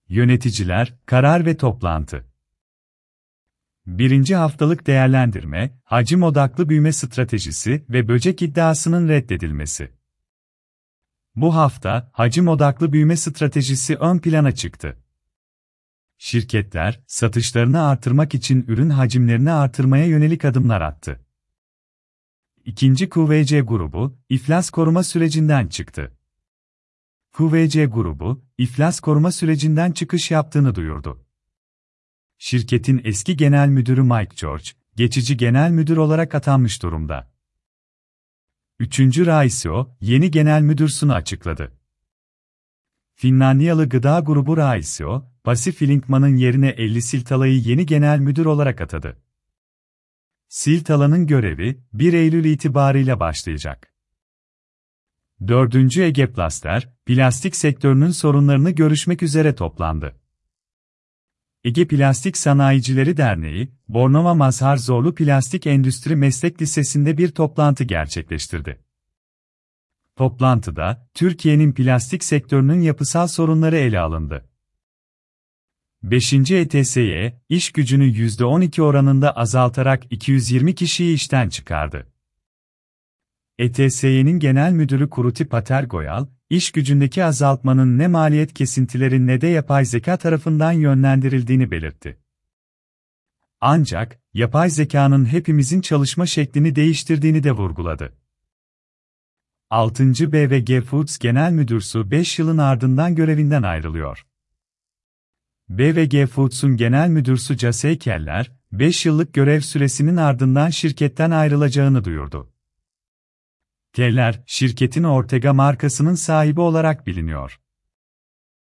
Yöneticiler, karar ve toplantı. Birinci haftalık değerlendirme, hacim odaklı büyüme stratejisi ve böcek iddiasının reddedilmesi. Bu hafta, hacim odaklı büyüme stratejisi ön plana çıktı. Şirketler, satışlarını artırmak için ürün hacimlerini artırmaya yönelik adımlar attı. İkinci QVC grubu, iflas koruma sürecinden çıktı. QVC grubu, iflas koruma sürecinden çıkış yaptığını duyurdu. Şirketin eski genel müdürü Mike George, geçici genel müdür olarak atanmış durumda. Üçüncü Raisio, yeni genel müdürsünü açıkladı. Finlandiyalı gıda grubu Raisio, Pasi Filinkman'ın yerine Elli Siltala'yı yeni genel müdür olarak atadı. Siltala'nın görevi, 1 Eylül itibarıyla başlayacak. 4. Ege Plaster, plastik sektörünün sorunlarını görüşmek üzere toplandı. Ege Plastik Sanayicileri Derneği, Bornova Mazhar Zorlu Plastik Endüstri Meslek Lisesi'nde bir toplantı gerçekleştirdi. Toplantıda, Türkiye'nin plastik sektörünün yapısal sorunları ele alındı. 5. ETS'ye, iş gücünü %12 oranında azaltarak 220 kişiyi işten çıkardı. ETS'nin Genel Müdürü Kuruti Pater Goyal, iş gücündeki azaltmanın ne maliyet kesintileri ne de yapay zeka tarafından yönlendirildiğini belirtti. Ancak, yapay zekanın hepimizin çalışma şeklini değiştirdiğini de vurguladı. 6. BVG Foods Genel Müdürsü 5 yılın ardından görevinden ayrılıyor. BVG Foods'un Genel Müdürsü Casey Keller, 5 yıllık görev süresinin ardından şirketten ayrılacağını duyurdu. Keller, şirketin Ortega markasının sahibi olarak biliniyor.